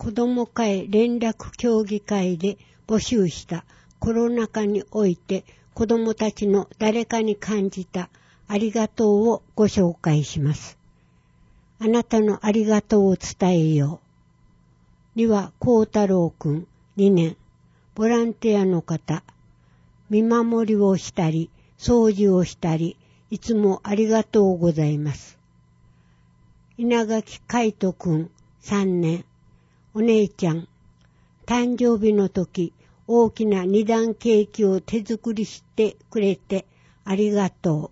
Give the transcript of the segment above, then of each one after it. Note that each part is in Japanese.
子ども会連絡協議会で募集したコロナ禍において子どもたちの誰かに感じたありがとうをご紹介します。あなたのありがとうを伝えよう。には幸太郎くん2年、ボランティアの方、見守りをしたり、掃除をしたり、いつもありがとうございます。稲垣海斗くん3年、お姉ちゃん、誕生日の時、大きな2段ケーキを手作りしてくれてありがとう。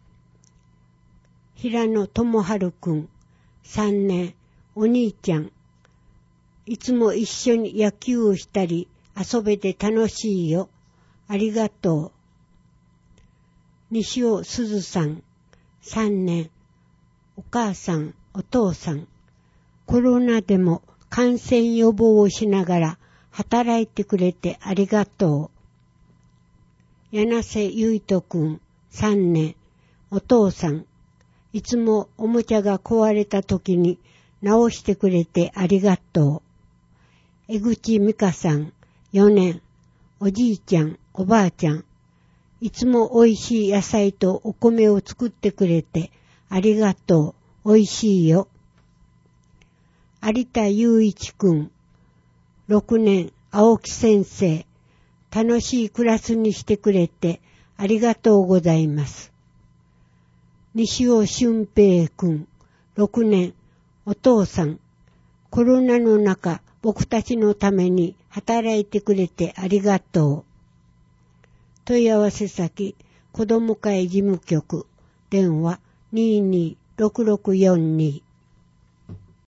平野智春くん3年、お兄ちゃん、いつも一緒に野球をしたり遊べて楽しいよ。ありがとう。西尾すずさん3年、お母さん、お父さん、コロナでも感染予防をしながら働いてくれてありがとう。柳瀬ゆいとくん3年、お父さん、いつもおもちゃが壊れた時に直してくれてありがとう。江口美香さん4年、おじいちゃん、おばあちゃん、いつも美味しい野菜とお米を作ってくれてありがとう。美味しいよ。有田雄一くん6年、青木先生、楽しいクラスにしてくれてありがとうございます。西尾俊平くん6年、お父さん、コロナの中僕たちのために働いてくれてありがとう。問い合わせ先、子ども会事務局、電話226642